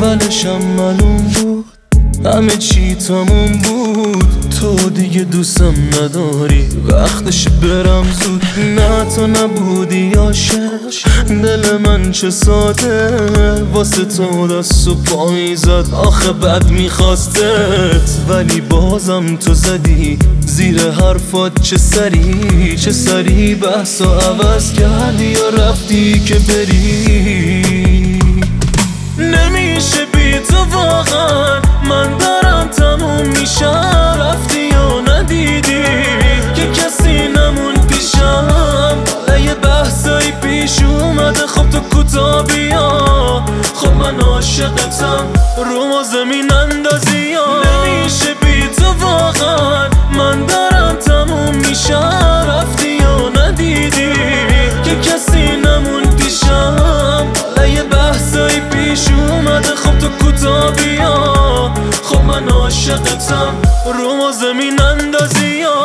اولشم معلوم بود همه چی تموم بود، تو دیگه دوستم نداری، وقتش برم زود. نه تو نبودی عاشق، دل من چه ساده واسه تو دست و پا میزد، آخه بد میخواستت ولی بازم تو زدی زیر حرفات. چه سری بحثو عوض کردی یا رفتی که بری. نمیشه بی تو واقعا، من دارم تموم میشم، رفتی یا ندیدی که کسی نمون پیشم. حالا یه بحثایی پیش اومده، خب تو کوتا بیا، خب من عاشقتم رو ما زمین اندازی یا. نمیشه بی تو واقعا، من دارم تموم میشم، رفتی یا ندیدی که کسی نمون پیشم. حالا یه بحثایی پیش اومده، خب تو کوتا بیا، خب من عاشقتم رو ما زمین اندازی یا.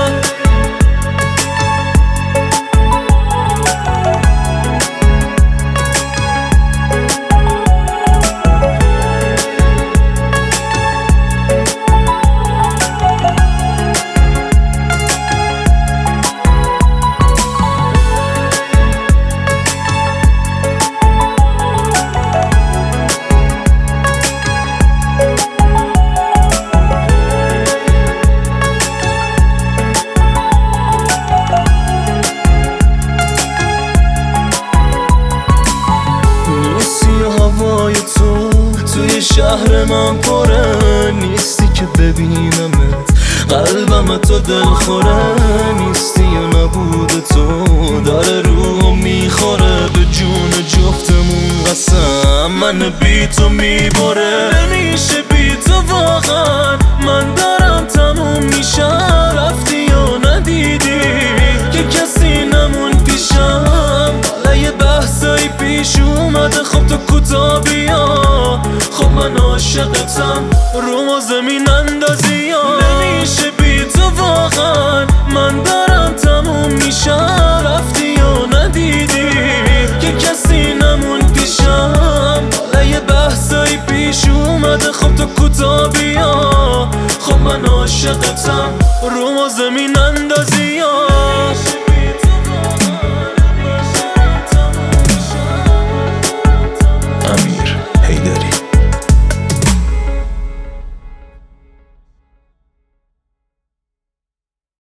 توی شهر من پره، نیستی که ببینمت قلبم تو دل خوره، نیستی و نبود تو داره روح میخوره، به جون جفتمون قسم من بی تو میبره. نمیشه بی تو واقعا، من دارم تموم میشم، رفتی یا ندیدی که کسی نمون پیشم. حالا یه بحثایی پیش اومده، خب تو کوتا بیا، خب من عاشقتم رو ما زمین اندازی یا. نمیشه بی تو واقعا، من دارم تموم میشم، رفتی یا ندیدی که کسی نمون پیشم. حالا یه بحثایی پیش اومده، خب تو کوتا بیا، خب من عاشقتم رو ما زمین